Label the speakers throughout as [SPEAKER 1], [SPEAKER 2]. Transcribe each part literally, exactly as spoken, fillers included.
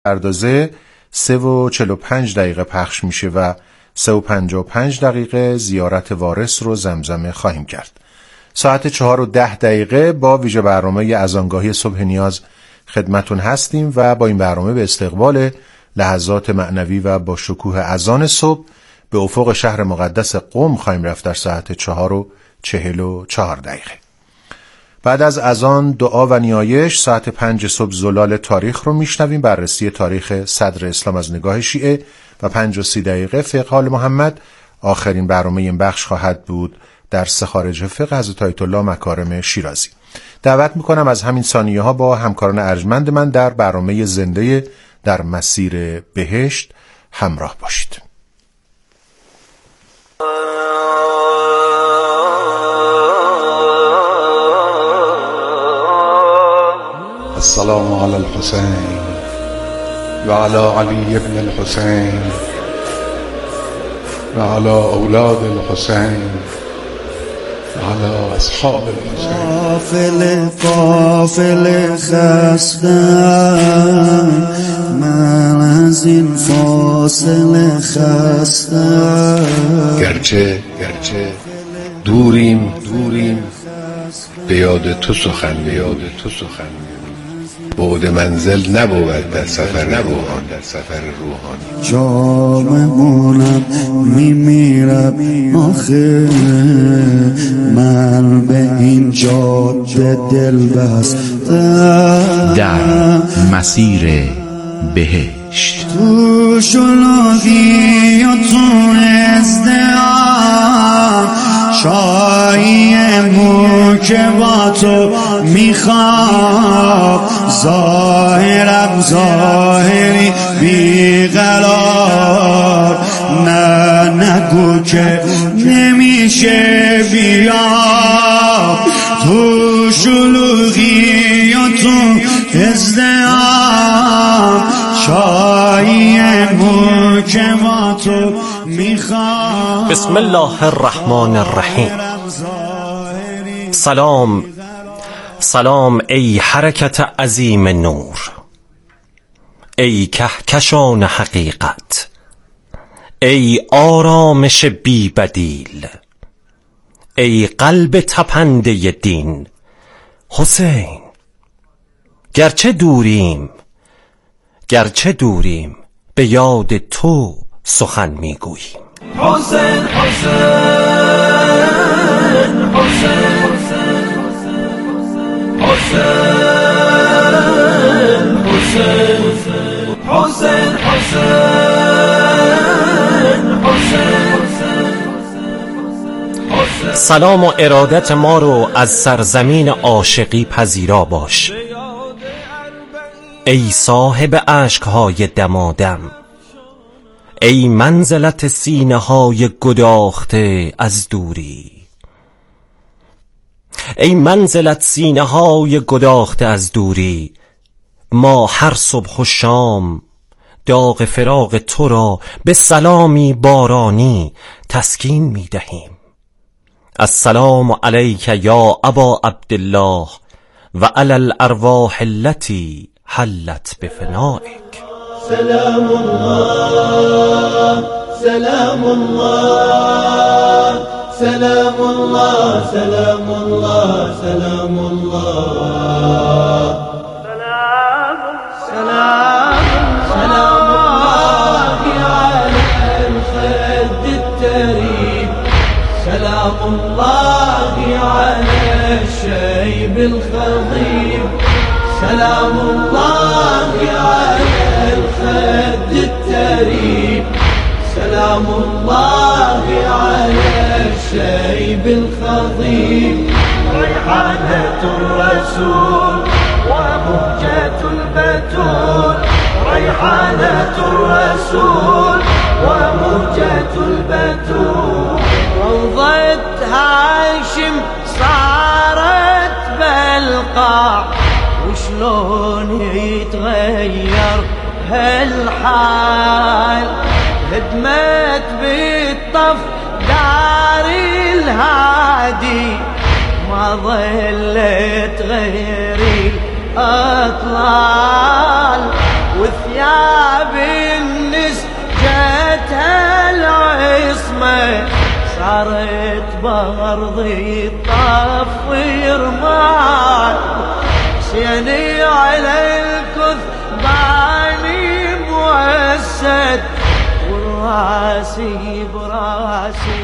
[SPEAKER 1] اندازه سه و چهل و پنج دقیقه پخش میشه و سه و پنجاه و پنج دقیقه زیارت وارث رو زمزمه خواهیم کرد. ساعت چهار و ده دقیقه با ویژه برنامه اذانگاهی صبح نیاز خدمتون هستیم و با این برنامه به استقبال لحظات معنوی و با شکوه اذان صبح به افق شهر مقدس قم خواهیم رفت در ساعت چهار و چهل و چهار دقیقه. بعد از اذان دعا و نیایش ساعت پنج صبح زلال تاریخ رو میشنویم، بررسی تاریخ صدر اسلام از نگاه شیعه، و پنج و سی دقیقه فقه آل محمد. آخرین برنامه این بخش خواهد بود درس خارج فقه حضرت آیت الله مکارم شیرازی. دعوت میکنم از همین ثانیه ها با همکاران ارجمند من در برنامه زنده در مسیر بهشت همراه باشید.
[SPEAKER 2] السلام علی الحسین و علی علی ابن الحسین و علی اولاد الحسین و علی اصحاب الحسین.
[SPEAKER 3] قافل قافل خستم من از این فاصله خستم،
[SPEAKER 4] گرچه گرچه دوریم دوریم به یاد تو سخن به یاد تو سخن بعد منزل نبود در سفر روحان در سفر روحانی.
[SPEAKER 3] جاممونم میمیرم آخه من به این جاده دل بستم
[SPEAKER 5] در مسیر بهشت.
[SPEAKER 3] تو شلوغی و تو ازدهام شایی مو که با تو میخوام، ظاهرم ظاهری بیقرار، نه نگو که نمیشه بیام. تو شلوغی و تو ازدهام شایی مو که با تو میخوام.
[SPEAKER 6] بسم الله الرحمن الرحیم. سلام سلام ای حرکت عظیم نور، ای کهکشان حقیقت، ای آرامش بی بدیل، ای قلب تپنده دین. حسین گرچه دوریم گرچه دوریم به یاد تو سخن میگوییم.
[SPEAKER 7] حسین حسین حسین حسین حسین حسین حسین.
[SPEAKER 6] سلام و ارادت ما رو از سرزمین عاشقی پذیرا باش، ای صاحب اشک‌های دمادم، ای منزلت سینه های گداخته از دوری، ای منزلت سینه های گداخته از دوری. ما هر صبح و شام داغ فراق تو را به سلامی بارانی تسکین می دهیم. السلام علیک یا ابا عبدالله و علی الارواح التي حلت بفنائک.
[SPEAKER 7] سلام الله سلام الله سلام الله سلام الله سلام الله سلام سلام الله على الخد التريب، سلام الله على الشيب الخضيب، سلام الله على الخد التريب، سلام الله على الشيب الخضيب. ريحانة الرسول ومهجة البتول، ريحانة الرسول ومهجة البتول. روضة هاشم صارت بالقاع، وشلون يتغير هالحال، هدمت بالطف دار الهادي، ما ظلت غيري أطلال، وثياب النسجتها العصمة صارت بأرضي الطفير مال حسيني على الكثباني موسد وراسي براسي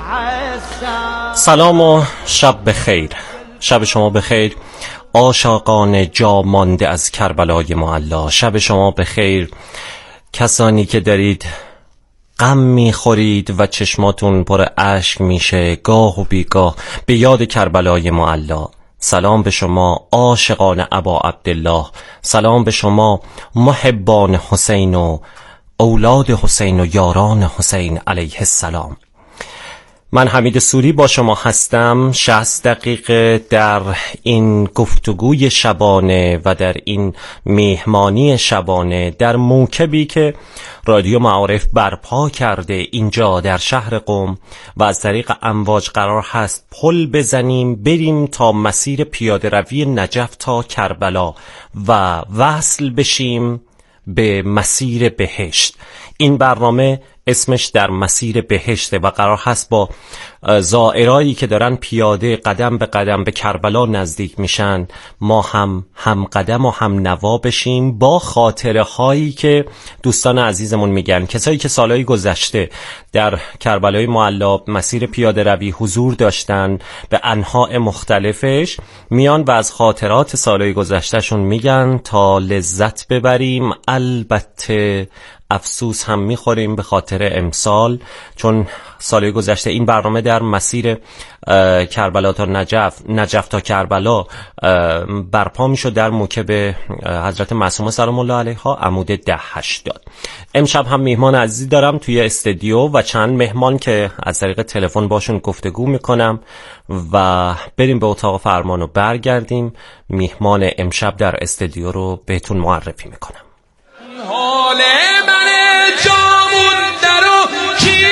[SPEAKER 7] عسى.
[SPEAKER 6] سلام و شب بخیر. شب شما بخیر عاشقان جا مانده از کربلای معلی. شب شما بخیر کسانی که دارید غم میخورید و چشماتون پر اشک میشه گاه و بیگاه به یاد کربلای معلی. سلام به شما عاشقان ابا عبدالله. سلام به شما محبان حسین و اولاد حسین و یاران حسین علیه السلام. من حمید سوری با شما هستم. شصت دقیقه در این گفتگوی شبانه و در این میهمانی شبانه در موکبی که رادیو معارف برپا کرده اینجا در شهر قم و از طریق امواج قرار هست پل بزنیم بریم تا مسیر پیاده روی نجف تا کربلا و وصل بشیم به مسیر بهشت. این برنامه اسمش در مسیر بهشته و قرار هست با زائرایی که دارن پیاده قدم به قدم به کربلا نزدیک میشن ما هم هم قدم و هم نوا بشیم با خاطره هایی که دوستان عزیزمون میگن. کسایی که سالهای گذشته در کربلای معلی مسیر پیاده روی حضور داشتن به انواع مختلفش میان و از خاطرات سالهای گذشتهشون میگن تا لذت ببریم. البته افسوس هم میخوریم به خاطر امسال، چون سال گذشته این برنامه در مسیر کربلا تا نجف، نجف تا کربلا برپا میشد در موکب حضرت معصومه سلام الله علیها عمود ده هشتاد. امشب هم میهمان عزیزی دارم توی استودیو و چند مهمان که از طریق تلفن باشون گفتگو میکنم و بریم به اتاق فرمان و برگردیم. میهمان امشب در استودیو رو بهتون معرفی میکنم.
[SPEAKER 8] حال من جامون درو کی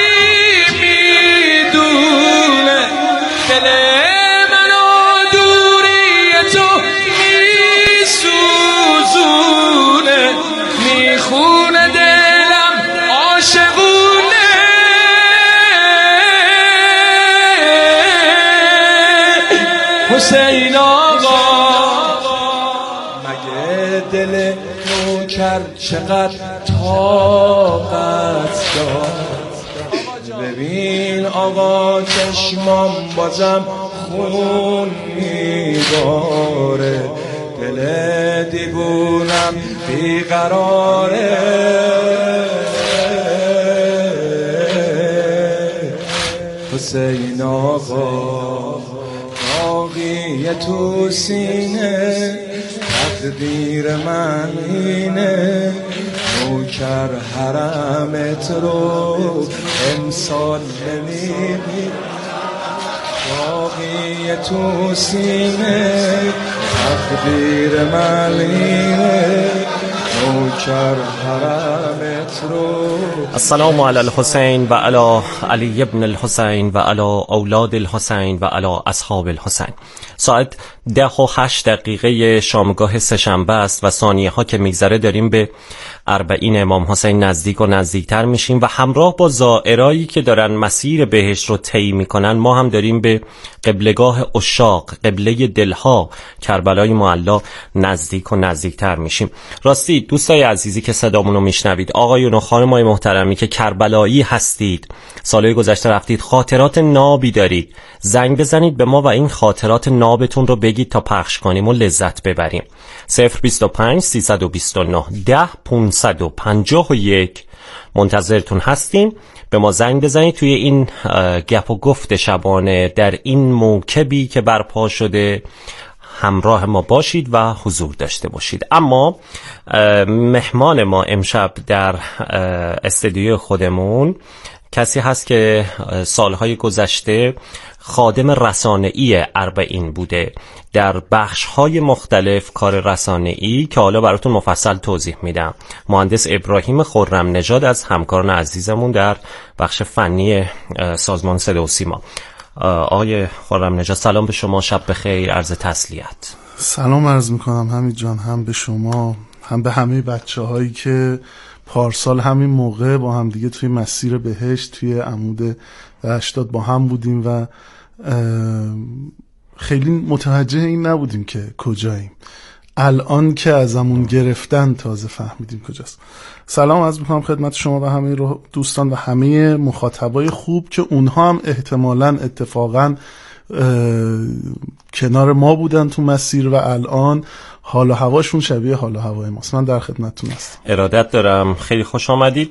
[SPEAKER 8] میدونه، دل منو دوری تو میسوزونه، میخونه دلم عاشقونه. حسین آقا مگه دل چقدر طاقت داد، ببین آقا چشمام بازم خون میباره، دل دیوونم بیقراره. حسین آقا داغی تو سینه، تقدیر من اینه، نوکر حرمت رو امسال نمیبینم. باقی تو سینه تقدیر من اینه، نوکر حرمت رو.
[SPEAKER 6] السلام علی الحسین و علی علی ابن الحسین و علی اولاد الحسین و علی اصحاب الحسین. ساعت ده و هشت دقیقه شامگاه سه‌شنبه است و ثانیه ها که میگذره داریم به اربعین امام حسین نزدیک و نزدیکتر میشیم و همراه با زائرایی که دارن مسیر بهشت رو طی میکنن ما هم داریم به قبلگاه عشاق، قبله دلها، کربلای معلی نزدیک و نزدیکتر میشیم. راستی دوستای عزیزی که صدامون رو میشنوید، آقایون و خانمای محترمی که کربلایی هستید، سالهای گذشته رفتید، خاطرات نابی دارید، زنگ بزنید به ما و این خاطرات نابتون رو بگید تا پخش کنیم و لذت ببریم. صفر بیست و پنج سیصد و بیست و نه ده پانصد و پنجاه و یک منتظرتون هستیم. به ما زنگ بزنید توی این گپ و گفت شبانه در این موکبی که برپا شده همراه ما باشید و حضور داشته باشید. اما مهمان ما امشب در استودیو خودمون کسی هست که سالهای گذشته خادم رسانه‌ای اربعین بوده، در بخش‌های مختلف کار رسانه‌ای که حالا براتون مفصل توضیح میدم. مهندس ابراهیم خرم نژاد از همکاران عزیزمون در بخش فنی سازمان صدا و سیما. آقای خرم نژاد سلام به شما، شب بخیر، عرض تسلیت.
[SPEAKER 9] سلام عرض میکنم حمید جان، هم به شما هم به همه بچه هایی که پارسال همین موقع با هم دیگه توی مسیر بهشت توی عمود هشتاد با هم بودیم و خیلی متوجه این نبودیم که کجاییم. الان که ازمون گرفتن تازه فهمیدیم کجاست. سلام عرض می‌کنم خدمت شما و همه دوستان و همه مخاطبای خوب که اونها هم احتمالاً اتفاقاً کنار ما بودن تو مسیر و الان حال و هواشون شبیه حال و هوای ماست. من در خدمتتون هستم.
[SPEAKER 6] ارادت دارم. خیلی خوش آمدید.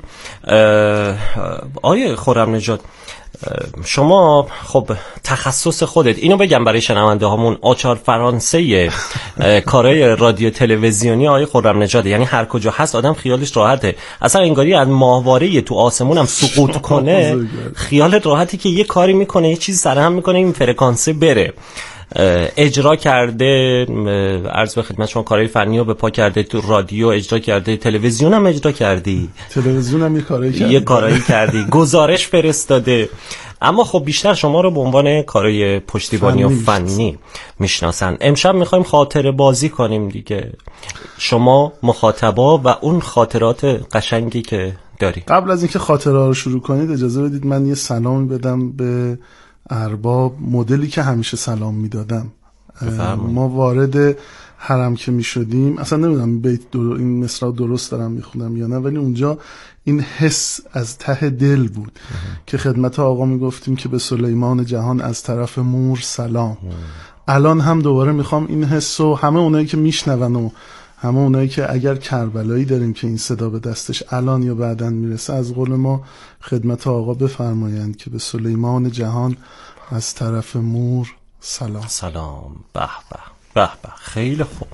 [SPEAKER 6] آیه خرم نژاد، شما خب تخصص خودت، اینو بگم برای شنونده هامون، آچار فرانسه کارهای رادیو تلویزیونی آیه خرم نژاد، یعنی هر کجا هست آدم خیالش راحته. اصلا انگاری از ماهواره تو آسمون هم سقوط کنه خیالت راحته که یه کاری میکنه، یه چیزی سرهم میکنه این فرکانسه بره. اجرا کرده، عرض به خدمت شما، کارهای فنی رو به پا کرده، تو رادیو اجرا کرده، تلویزیون هم اجرا کردی،
[SPEAKER 9] تلویزیون هم یه کارایی کردی
[SPEAKER 6] یه کارایی کردی گزارش فرستاده. اما خب بیشتر شما رو به عنوان کارهای پشتیبانی و فنی میشناسن. امشب میخوایم خاطره بازی کنیم دیگه، شما مخاطبا و اون خاطرات قشنگی که داری.
[SPEAKER 9] قبل از اینکه خاطره رو شروع کنید اجازه بدید من یه سلامی بدم به ارباب، مدلی که همیشه سلام میدادم. ما وارد حرم که میشدیم، اصلا نمیدونم بیت در... این مصرع درست دارم میخونم یا نه، ولی اونجا این حس از ته دل بود که خدمت آقا میگفتیم که به سلیمان جهان از طرف مور سلام. الان هم دوباره میخوام این حس و همه اونایی که میشنون و همه اونایی که اگر کربلایی داریم که این صدا به دستش الان یا بعداً میرسه، از قول ما خدمت آقا بفرمایند که به سلیمان جهان از طرف مور سلام.
[SPEAKER 6] سلام. به به به به. خیلی خوب.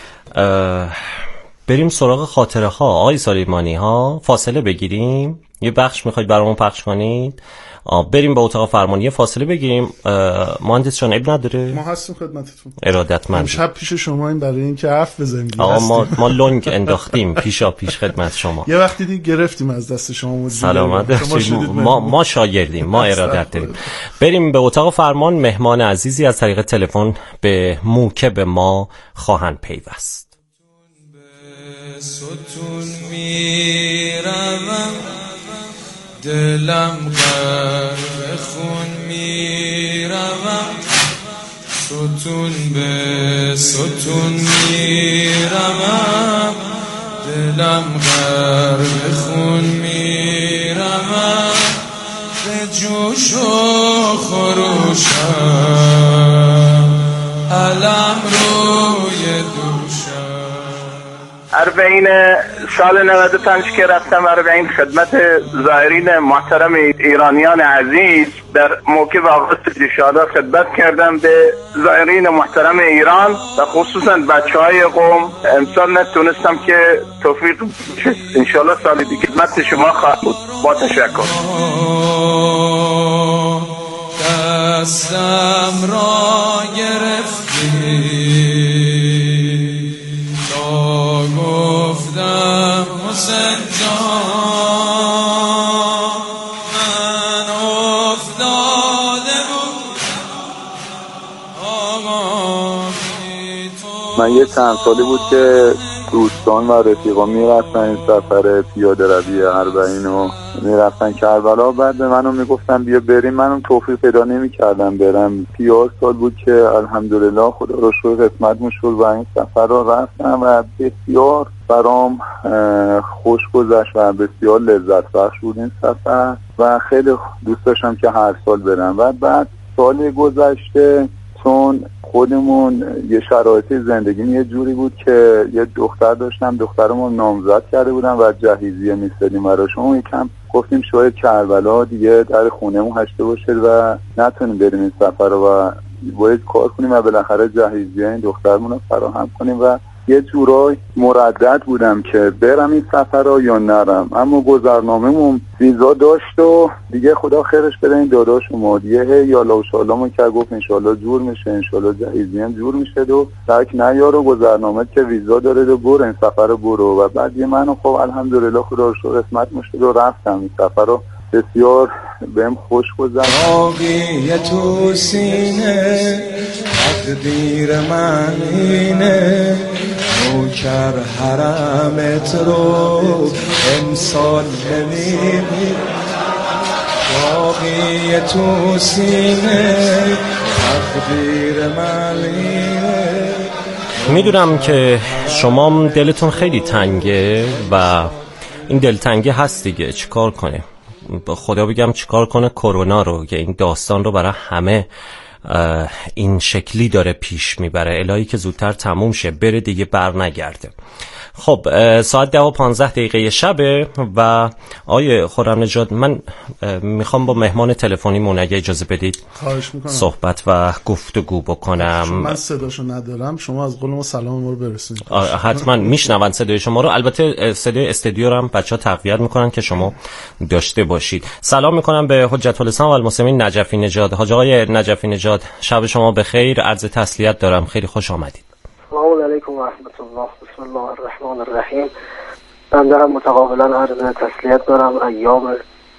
[SPEAKER 6] بریم سراغ خاطره ها. آقای سلیمانی ها، فاصله بگیریم، یه بخش میخواید برامون پخش کنید؟ آه بریم به اتاق فرمانی فاصله بگیریم. مهندس جان عیب نداره؟
[SPEAKER 9] ما هستیم خدمتتون.
[SPEAKER 6] ارادتمند.
[SPEAKER 9] امشب پیش شما این برای اینکه حرف بزنیم.
[SPEAKER 6] آقا ما ما لنگ انداختیم پیشا پیش خدمت شما.
[SPEAKER 9] یه وقتی دیگه گرفتیم از دست شما.
[SPEAKER 6] سلامت. ما ما شاگردیم، ما ارادت داریم. بریم به اتاق فرمان. مهمان عزیزی از طریق تلفن به موکب ما خواهند پیوست.
[SPEAKER 8] ستون میروم، دلم غرق خون میروم، ستون به ستون میروم، دلم غرق خون میروم، به جوش و خروشم علم روی دوشم.
[SPEAKER 10] اربعین سال نود و پنج که رفتم اربعین خدمت زائرین محترم ایرانیان عزیز در موکب آغاز انشاءالله خدمت کردم به زائرین محترم ایران و خصوصا بچه های قوم. امسال نتونستم که توفیق انشاءالله سال دیگه خدمت شما خواهد بود. با تشکر.
[SPEAKER 8] دستم را گرفتی تا گفتم حسین جان من افتاده بود آقا.
[SPEAKER 11] من یه چند سالی بود که دوستان و رفیقا میرفتن این سفر پیاده روی اربعین و میرفتن کربلا، بعد به منو میگفتن بیا بریم، منم توفیق پیدا نمیکردم برم. پیاز سال بود که الحمدلله خدا رو شکر قسمت میشد و این سفر رو رفتم و بسیار برام خوش گذشت و بسیار لذت بخش بود این سفر و خیلی دوست داشتم که هر سال برم. و بعد سال گذشته چون خودمون یه شرایط زندگی یه جوری بود که یه دختر داشتم، دخترمون نامزد کرده بودم و جهیزیه میستدیم براشون، یکم گفتیم شاید کربلا دیگه در خونمون هشته باشه و نتونیم بریم این سفر رو و باید کار کنیم و بالاخره جهیزیه این دخترمون رو فراهم کنیم و یه جورای مردد بودم که برم این سفر رو یا نرم. اما گذرنامه‌مون ویزا داشت و دیگه خدا خیرش بده این داداشم دیگه یا لاوشالامو که گفت انشالله جور میشه، انشالله جهیزی هم جور میشه و تک نیارو گذرنامه که ویزا داره و برو این سفر رو برو. و بعد یه منو خب الحمدلله خدا رو شکر قسمت میشد و رفتم این سفر رو. بسیار بهم خوش گذشت.
[SPEAKER 8] آبی تو سینه تقدیر من اینه، نوکر حرمت رو امسال نمیبینم، باقی تو سینه تقدیر ملیه.
[SPEAKER 6] میدونم که شما دلتون خیلی تنگه و این دلتنگی هست دیگه، چیکار کنه؟ خدا بگم چیکار کنه کرونا رو که این داستان رو برای همه این شکلی داره پیش میبره. الهی که زودتر تموم شه، بره دیگه بر نگرده. خب ساعت ده و پانزده دقیقه شبه و آیه خرم نژاد، من میخوام با مهمان تلفنیمون اگه اجازه بدید
[SPEAKER 9] خواهش میکنم
[SPEAKER 6] صحبت و گفتگو بکنم.
[SPEAKER 9] من صداشو ندارم، شما از قول ما سلام ما رو برسونید.
[SPEAKER 6] حتما میشنون صدای شما رو، البته صدای استودیو رو هم بچه‌ها تقویت میکنن که شما داشته باشید. سلام میکنم به حجت الاسلام و المسلمین نجفی نژاد. حاج آقای نجفی نژاد، شب شما بخیر، عرض تسلیت دارم، خیلی خوش آمدید.
[SPEAKER 12] سلام علیکم و رحمت الله. بسم الله الرحمن الرحیم. بنده هم متقابلا عرض تسلیت دارم. ایام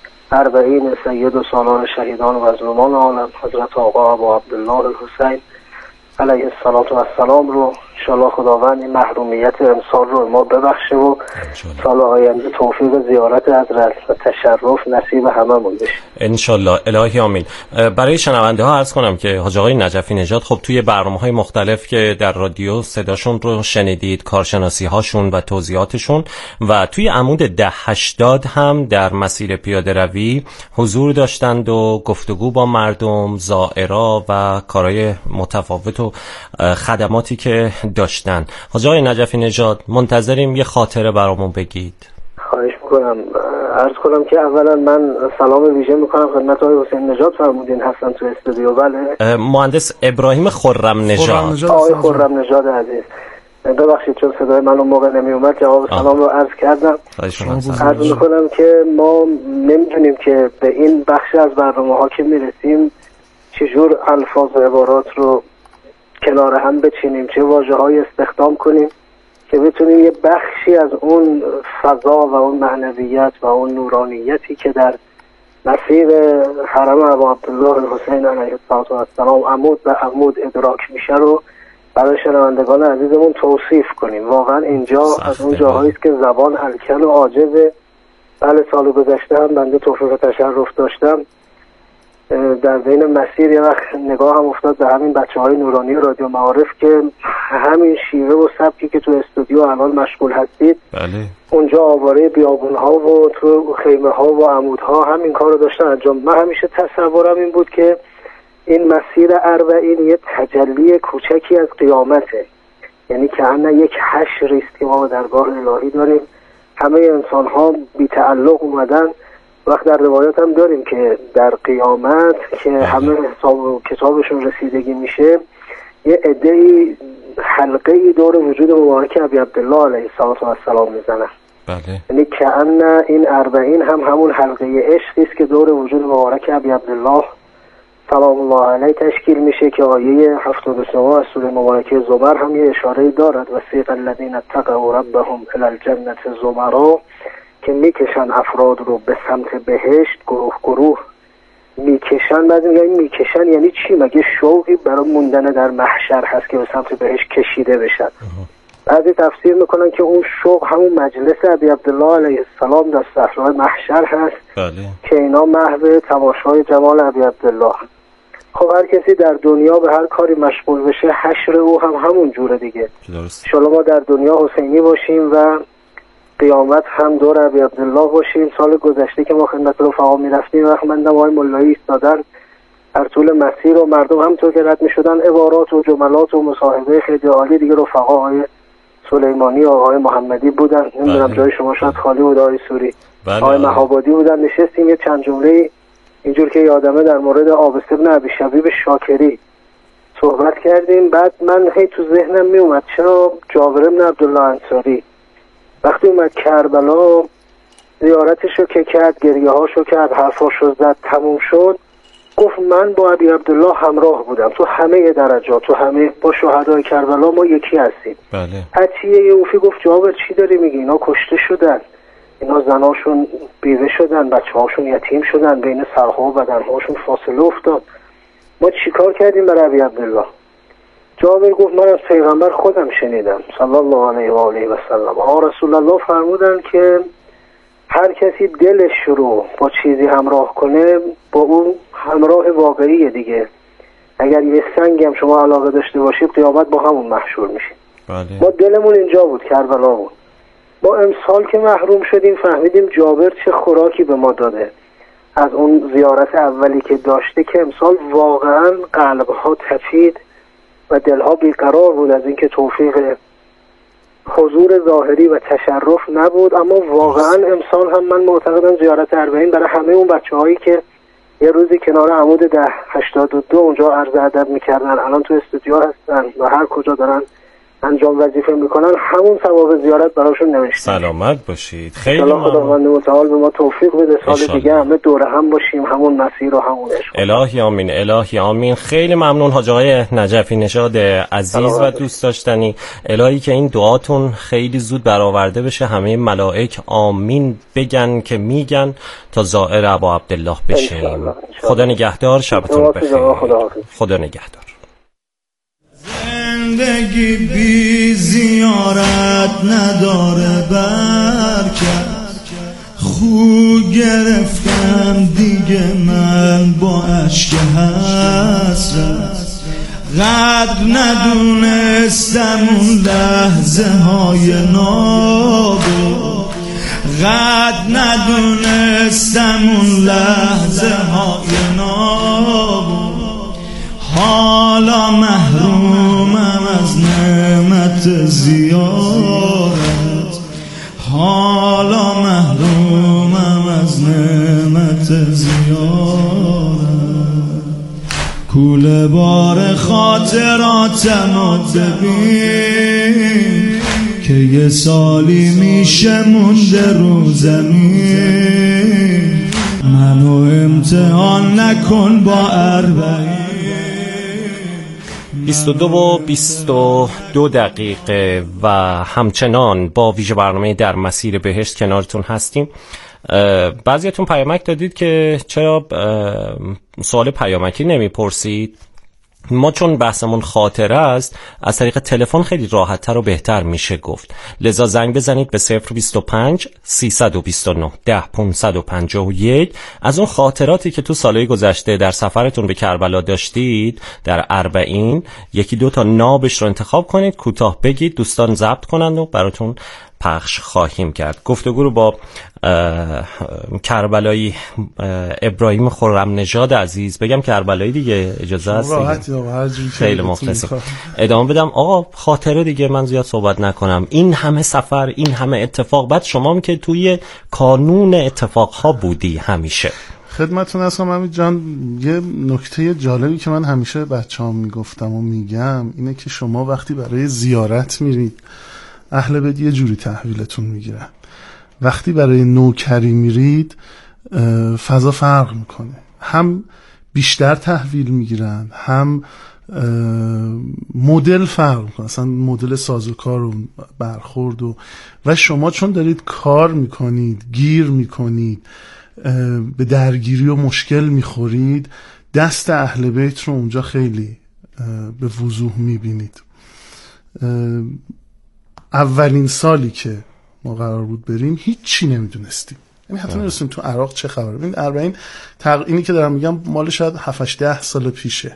[SPEAKER 12] اربعین سید و سالار شهیدان و مظلومان عالم حضرت آقا ابو عبدالله الحسین علیه السلام رو انشاءالله خداوند این محرومیت امسال رو ما ببخشه و سال آینده توفیق زیارت حضرت و تشرف نصیب هممون بشه
[SPEAKER 6] انشالله. الهی آمین. برای شنونده ها عرض کنم که حاج آقای نجفی نژاد خب توی برنامه‌های مختلف که در رادیو صداشون رو شنیدید، کارشناسی هاشون و توضیحاتشون، و توی عمود ده هشتاد هم در مسیر پیاده روی حضور داشتند و گفتگو با مردم، زائرا و کارهای متفاوت و خدماتی که داشتن. حاج آقای نجفی نژاد، منتظریم یه خاطره برامون بگید.
[SPEAKER 12] خواهش میکنم. عرض کنم که اولا من سلام ویژه میکنم خدمت آقای حسین نژاد فرمودین هستن تو استودیو. بله،
[SPEAKER 6] مهندس ابراهیم خرم نژاد.
[SPEAKER 12] آقای خرم نژاد عزیز، ببخشید چون صدای من اون موقع نمی اومد، جواب سلام رو عرض کردم. عرض میکنم که ما نمیدونیم که به این بخش از برنامه ها که میرسیم چجور الفاظ و عبارات رو کنار هم بچینیم، چه واژه های استخدام کنیم که بتونیم یه بخشی از اون فضا و اون معنویت و اون نورانیتی که در مسیر حرم ابو عبدالله الحسین علیه السلام عمود به عمود ادراک میشه رو برای شنوندگان عزیزمون توصیف کنیم. واقعا اینجا از اون جاهایی است که زبان هلکن و عاجزه. بله، سال گذشته هم بنده توفیق تشرف داشتم در بین مسیر یه وقت نگاه هم افتاد به همین بچه های نورانی رادیو معارف که همین شیوه و سبکی که تو استودیو الان مشغول هستید،
[SPEAKER 6] بله،
[SPEAKER 12] اونجا آواره بیابون ها و تو خیمه ها و عمود ها همین کار رو داشتن انجام. من همیشه تصورم این بود که این مسیر اربعین یه تجلی کوچکی از قیامته، یعنی که همه یک حشری است که ما درگاه الهی داریم، همه انسان ها بی تعلق اومدن. وقت در روایات هم داریم که در قیامت که همه حساب و کتابشون رسیدگی میشه، یه عده‌ای حلقه‌ای دور وجود مبارک ابی عبدالله علیه السلام میزنن.
[SPEAKER 6] بله،
[SPEAKER 12] یعنی کأن این اربعین هم همون حلقه عشقی است که دور وجود مبارک ابی عبدالله سلام الله علیه تشکیل میشه که آیه هفتاد و سه از سوره مبارکه زمر هم یه اشاره دارد: وسیق الذین اتقوا ربهم الی الجنة زمرا، که میکشن افراد رو به سمت بهشت، گروه گروه میکشن. بعد میگن میکشن یعنی چی؟ مگه شوقی برای موندن در محشر هست که به سمت بهشت کشیده بشن؟ بعضی تفسیر میکنن که اون شوق همون مجلس ابی عبدالله علیه السلام در صحرای محشر هست.
[SPEAKER 6] بله.
[SPEAKER 12] که اینا محو تماشای جمال ابی عبدالله. خب هر کسی در دنیا به هر کاری مشغول بشه، حشر او هم همون جوره دیگه. انشالله ما در دنیا حسینی باشیم و قیامت هم دور ابی عبدالله باشیم. سال گذشته که ما خدمت رفقا میرفتیم وقت مندم های ملایی ایستادن در طول مسیر و مردم همطور که رد میشدن عبارات و جملات و مصاحبه خیلی عالی دیگه رفقا های سلیمانی و آقای محمدی بودن. نمیدونم جای شما شاید خالی بود، آقای سوری، آقای مهابادی بودن. نشستیم یه چند جمله اینجور که یادمه در مورد عابس ابن ابی شبیب شاکری صحبت کردیم. بعد من هی تو ذهنم می اومد چرا جابر ابن عبدالله انصاری وقتی اومد کربلا زیارتشو که کرد، گریه هاشو کرد، حرفاشو زد، تموم شد، گفت من با ابی عبدالله همراه بودم تو همه درجات، تو همه با شهدای کربلا ما یکی هستیم.
[SPEAKER 6] بله.
[SPEAKER 12] عطیه اوفی گفت جابر چی داری میگی؟ اینا کشته شدن، اینا زناشون بیوه شدن، بچه هاشون یتیم شدن، بین سرها و بدنهاشون فاصله افتاد، ما چیکار کردیم برای ابی عبدالله؟ جابر گفت من از پیغمبر خودم شنیدم صلی الله علیه و آله و سلم. آقا رسول الله فرمودن که هر کسی دلش رو با چیزی همراه کنه با اون همراه واقعیه دیگه. اگر یه سنگ هم شما علاقه داشته باشید قیامت با همون محشور میشید. بله. ما دلمون اینجا بود، کربلا بود. ما امسال که محروم شدیم فهمیدیم جابر چه خوراکی به ما داده از اون زیارت اولی که داشته، که امسال واقعا قلبها تپید و دلها بیقرار بود از اینکه توفیق حضور ظاهری و تشرف نبود. اما واقعا امسال هم من معتقدم زیارت اربعین برای همه اون بچه هایی که یه روزی کنار عمود ده هشتاد و دو اونجا عرض ادب میکردن، الان تو استودیو هستن و هر کجا دارن انجام وظیفه میکنن، همون ثواب زیارت براشون نوشته.
[SPEAKER 6] سلامت باشید. خیلی
[SPEAKER 12] ممنون. خداوند متعال به ما توفیق بده سال دیگه همه دوره هم باشیم، همون مسیر و همون عشق.
[SPEAKER 6] الهی آمین، الهی آمین. خیلی ممنون حاج آقای نجفی نژاد عزیز و دوست داشتنی. الهی که این دعاتون خیلی زود برآورده بشه، همه ملائک آمین بگن که میگن تا زائر ابا عبدالله بشیم. خدا نگهدار، شبتون بخیر. خدا نگهدار.
[SPEAKER 3] زندگی بی زیارت نداره برکت، خو گرفتم دیگه من با اشک حسرت، قدر ندونستم اون لحظه های نابود، قدر ندونستم اون لحظه های نابود، حالا محرومم از نعمت زیارت، حالا محرومم از نعمت زیارت، کوله بار خاطراتمو ببین که یه سالی میشه مونده رو زمین، منو امتحان نکن با اربعین.
[SPEAKER 6] بیست و دو و بیست و دو دقیقه و همچنان با ویژه برنامه در مسیر بهشت کنارتون هستیم. بعضیتون پیامک دادید که چرا سوال پیامکی نمیپرسید. ما چون بحثمون خاطره است از طریق تلفن خیلی راحت‌تر و بهتر میشه گفت، لذا زنگ بزنید به صفر بیست و پنج سیصد و بیست و نه ده پانصد و پنجاه و یک از اون خاطراتی که تو سالهای گذشته در سفرتون به کربلا داشتید در اربعین، یکی دو تا نابش رو انتخاب کنید، کوتاه بگید، دوستان ضبط کنند و براتون پخش خواهیم کرد. گفتگو رو با کربلایی ابراهیم خرم نژاد عزیز، بگم کربلایی دیگه اجازه است خیلی مخلصیم، ادامه بدم. آقا خاطره دیگه، من زیاد صحبت نکنم. این همه سفر، این همه اتفاق، بعد شما که توی کانون اتفاقها بودی همیشه.
[SPEAKER 9] خدمتتون هستم امید جان. یه نکته جالبی که من همیشه بچه‌ام میگفتم و میگم اینه که شما وقتی برای زیارت میرید اهل بیت یه جوری تحویلتون میگیرن، وقتی برای نوکری میرید فضا فرق میکنه، هم بیشتر تحویل میگیرن، هم مدل فرق میکنه، اصلا مدل سازوکار و برخورد و و شما چون دارید کار میکنید، گیر میکنید، به درگیری و مشکل میخورید، دست اهل بیت رو اونجا خیلی به وضوح میبینید. اولین سالی که ما قرار بود بریم هیچی نمیدونستیم، یعنی حتی نمیدونستیم تو عراق چه خبره. این اربعین تق... اینی که دارم میگم مال شاید هفت ده سال پیشه.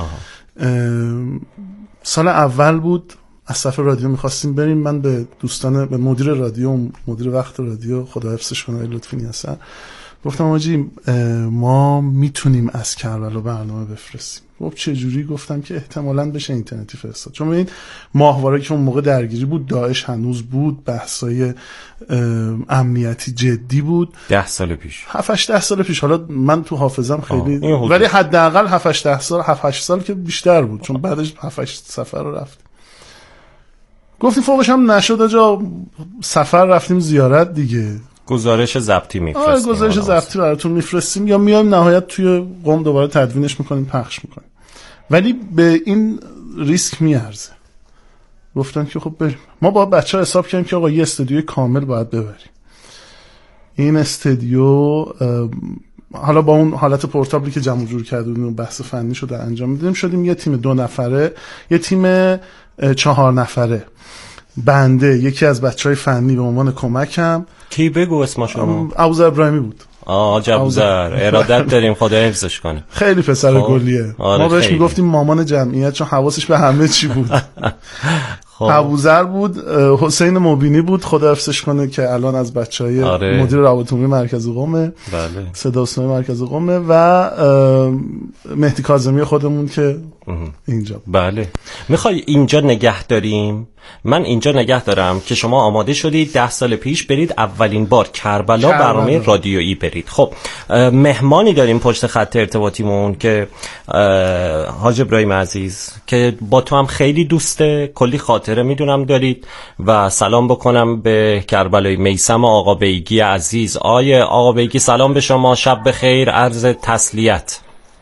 [SPEAKER 9] سال اول بود، از صفحه رادیو میخواستیم بریم، من به دوستان، به مدیر رادیو، مدیر وقت رادیو خدا حفظش کنه لطفی نیستن، گفتم آجی ما میتونیم از کربلا برنامه بفرستیم. گفت چه جوری؟ گفتم که احتمالاً بشه اینترنتی فرستاد، چون ببین ماهواره که اون موقع درگیری بود، داعش هنوز بود، بحثای امنیتی جدی بود.
[SPEAKER 6] ده سال پیش،
[SPEAKER 9] هفت هشت ده سال پیش، حالا من تو حافظم خیلی، ولی حداقل هفت هشت ده سال، هفت هشت سال که بیشتر بود، چون بعدش هفت هشت سفر رو رفت. گفتیم فوقش هم نشد آجا، سفر رفتیم زیارت دیگه،
[SPEAKER 6] گزارش ضبطی میفرستیم.
[SPEAKER 9] آره گزارش ضبطی براتون میفرستیم، یا میایم نهایت توی قم دوباره تدوینش میکنیم، پخش میکنیم، ولی به این ریسک میارزه. گفتن که خب بریم. ما با بچه‌ها حساب کردیم که آقا یه استودیو کامل باید ببریم. این استودیو حالا با اون حالت پورتابلی که جمع جور کرده بودیم و بحث فنی شد انجام میدیم، شدیم یه تیم دو نفره، یه تیم چهار نفره. بنده یکی از بچهای فنی به عنوان کمکم.
[SPEAKER 6] کی بگو اسمشون؟
[SPEAKER 9] ابوذر ابراهیمی بود.
[SPEAKER 6] آه ابوذر، ارادت داریم، خدا حفظش کنه.
[SPEAKER 9] خیلی پسر گلیه. ما بهش میگفتیم مامان جمعیت چون حواسش به همه چی بود. ابوذر بود، حسین مبینی بود، خدا حفظش کنه که الان از بچهای آره. مدیر روابط عمومی مرکز قم، بله. صدا و سیما مرکز قم، و مهدی کاظمی خودمون که اینجا.
[SPEAKER 6] بله. میخوای اینجا نگه داریم؟ من اینجا نگه دارم که شما آماده شدید ده سال پیش برید اولین بار کربلا برنامه رادیویی برید. خب مهمانی داریم پشت خط ارتباطیمون که حاج ابراهیم عزیز که با تو هم خیلی دوسته، کلی خاطره میدونم دارید، و سلام بکنم به کربلای میثم آقا بیگی عزیز. آیه آقا بیگی سلام به شما، شب بخیر، عرض تسلیت.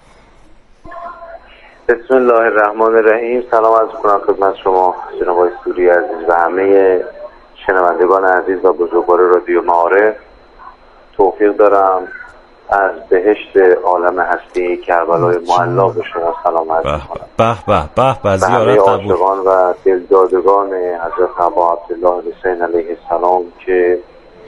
[SPEAKER 13] بسم الله الرحمن الرحیم. سلام عرض می‌کنم خدمت شما جناب آقای سوری عزیز و همه شنوندگان عزیز و بزرگوار رادیو معارف. توفیق دارم از بهشت عالم هستی کربلای معلا به شما سلام عرض می‌کنم.
[SPEAKER 6] به به به به زیارت قبول.
[SPEAKER 13] عاشقان و دلدادگان حضرت ابا عبدالله حسین علیه السلام که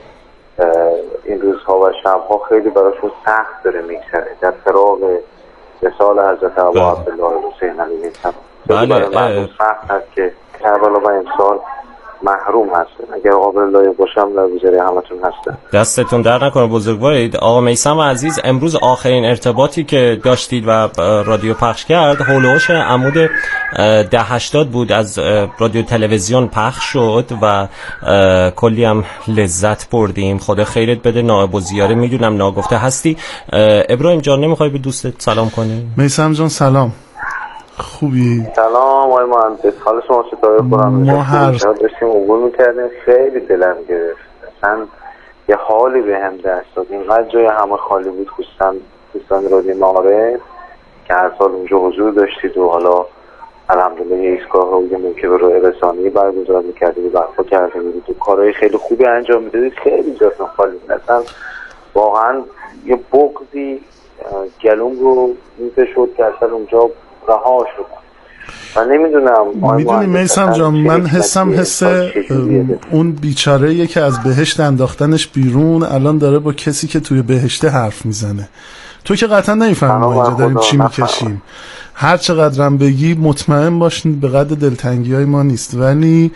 [SPEAKER 13] این روزها و شبها خیلی براشون سخت داره میگذره در فراق مثال حضرت ابا عبدالله حسین علیه السلام.
[SPEAKER 6] بله
[SPEAKER 13] برای سخت هست که کربلا و امسال محروم هستن. اگر قابل لایق باشم در گذاری همتون هستن.
[SPEAKER 6] دستتون در نکنه بزرگوارید. آقا میثم عزیز، امروز آخرین ارتباطی که داشتید و رادیو پخش کرد هولوش عمود ده هشتاد بود، از رادیو تلویزیون پخش شد و کلی هم لذت بردیم. خدا خیرت بده. نائب الزیاره میدونم ناگفته هستی. ابراهیم جان نمیخوای به دوستت سلام کنی؟
[SPEAKER 9] میثم جان سلام، خوبی؟
[SPEAKER 13] سلام آقای مهندس، حال شما چطوره؟ خودم
[SPEAKER 9] ما هر
[SPEAKER 13] داشتیم عبور میکردیم، خیلی دلم گرفت، اصلا یه حالی به هم دست داد. اینقدر جای همه خالی بود، خصوصا دوستان رادیو معارف که هر سال اونجا حضور داشتید و حالا الحمدلله یه ایستگاه رو یه موقع رو رسانه‌ای برگزار میکردید و برپا کرده بودید و کارهای خیلی خوبی انجام میدادید. خیلی جاتون خالی بود، اصلا واقعا یه بغضی گلوم رو میفشرد که اصلا اونجا رها شد. من نمیدونم.
[SPEAKER 9] میدونی میثم جان، من حسم حس اون بیچاره‌ایه که از بهشت انداختنش بیرون الان داره با کسی که توی بهشته حرف میزنه. تو که قطعا نمیفهمی ما اینجا داریم چی میکشیم. هر چقدرم بگی مطمئن باشین به قدر دلتنگی‌های ما نیست، ولی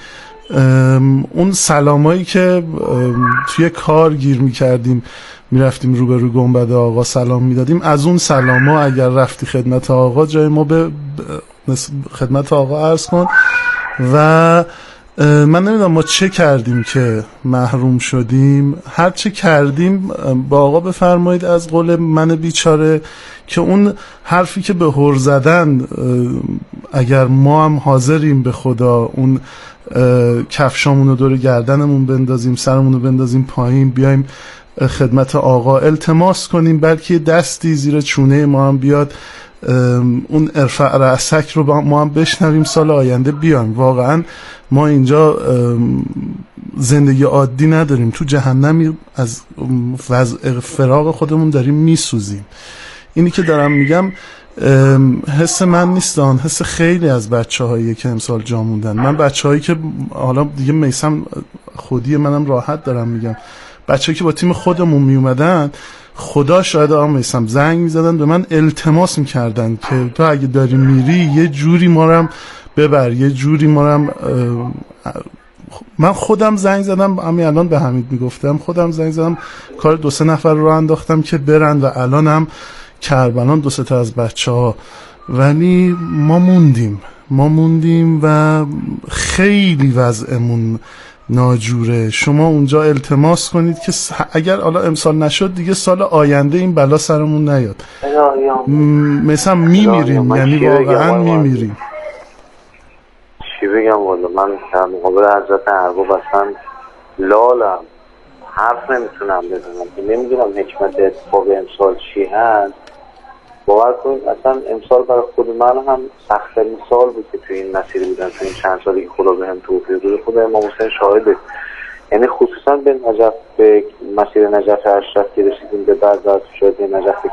[SPEAKER 9] اون سلامایی که توی کار گیر میکردیم، میرفتیم رو به رو گنبد آقا سلام میدادیم، از اون سلاما اگر رفتی خدمت آقا جای ما به خدمت آقا عرض کن. و من نمیدونم ما چه کردیم که محروم شدیم. هر چه کردیم با آقا بفرمایید از قول من بیچاره که اون حرفی که به هر زدن، اگر ما هم حاضریم به خدا اون کفشامون رو دور گردنمون بندازیم، سرمون رو بندازیم پایین، بیایم خدمت آقا التماس کنیم بلکه دستی زیر چونه ما هم بیاد، اون ارفع رأسک رو ما هم بشنویم، سال آینده بیایم. واقعا ما اینجا زندگی عادی نداریم، تو جهنمی از وضع فراق خودمون داریم میسوزیم. اینی که دارم میگم حس من نیستان، حس خیلی از بچه هایی که امسال جا موندن. من بچه هایی که حالا دیگه میثم خودی منم راحت دارم میگم، بچه هایی که با تیم خودمون می اومدن، خدا شاید آقا میثم زنگ میزدن به من التماس میکردن که تو اگه داری میری یه جوری ما رو ببر، یه جوری ما رو. من خودم زنگ زدم، همین الان به حمید میگفتم، خودم زنگ زدم کار دو سه نفر رو انداختم که برن و الان هم کربلان دو سه تا از بچه ها، ولی ما موندیم ما موندیم و خیلی وضعمون ناجوره. شما اونجا التماس کنید که اگر حالا امسال نشد دیگه سال آینده این بلا سرمون نیاد. مثلا میمیریم، یعنی واقعا میمیریم.
[SPEAKER 13] چی بگم والا، من در مقابل حضرت ارباب اصلا لالم، حرف نمیتونم بزنم، نمیدونم حکمت اتفاق امسال چی هست. باور کنید اصلا امسال برای خود من هم سخت‌ترین سال بود که توی این مسیر بودم، توی این چند سالی که خدا بهم توفیق داده. خدا امام حسین شاهده، یعنی خصوصا به نجف، به مسیر نجف اشرف که رسیدیم به بعد از شده نجف